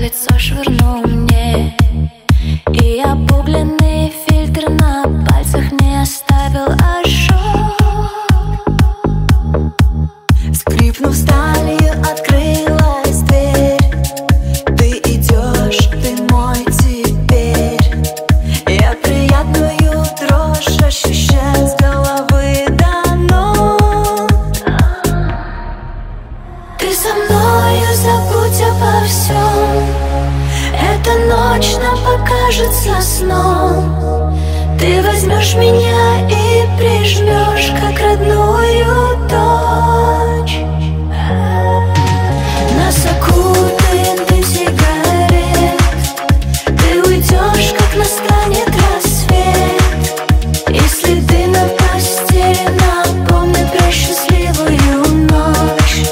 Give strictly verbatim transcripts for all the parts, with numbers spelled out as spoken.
лицо швырнул мне, и обугленный фильтр на пальцах не оставил ожог. Скрипнув сталью, открылась дверь. Ты идешь, ты мой теперь. Я приятную дрожь ощущаю с головы до ног. Ты со мною, забудь обо всем. Эта ночь нам покажется сном. Ты возьмешь меня и прижмешь, как родную дочь. Нас окутает дым сигарет. Ты уйдешь, как настанет рассвет. И следы на постели напомнят про счастливую ночь.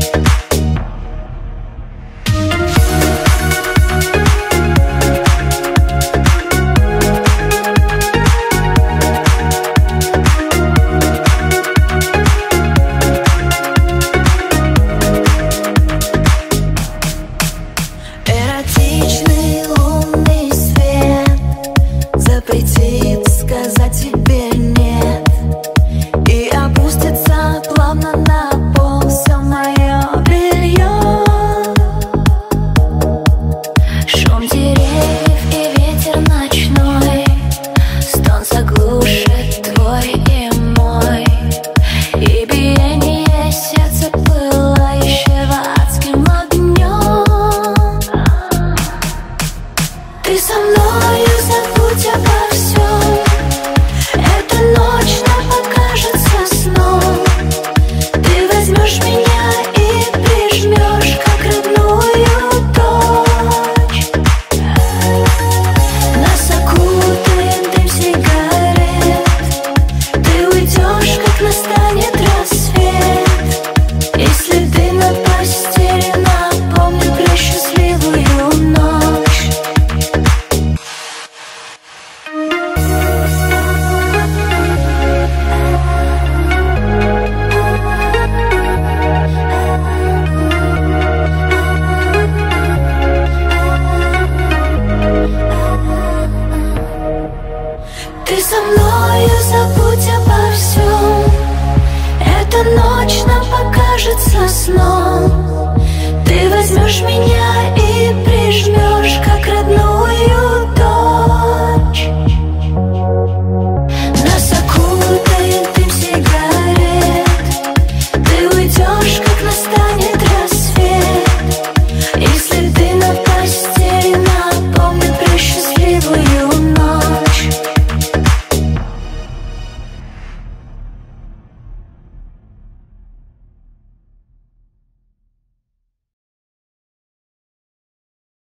Эротичный лунный свет запретит сказать тебе нет, и опустится плавно на пол все мое белье. Шум деревьев и ветер ночной, стон заглушит твой и мой, и биение сердца пылающего адским огнем. Ты со мною, забудь обо всем. Эта ночь нам покажется сном. Ты возьмешь меня и прижмешь, как родную дочь. Нас окутает дым сигарет. Ты уйдешь, как настанет рассвет. И следы на постели напомнят про счастливую ночь. Ты со мною, забудь обо всем. Эта ночь нам покажется сном. Ты возьмешь меня и прижмешь, как родную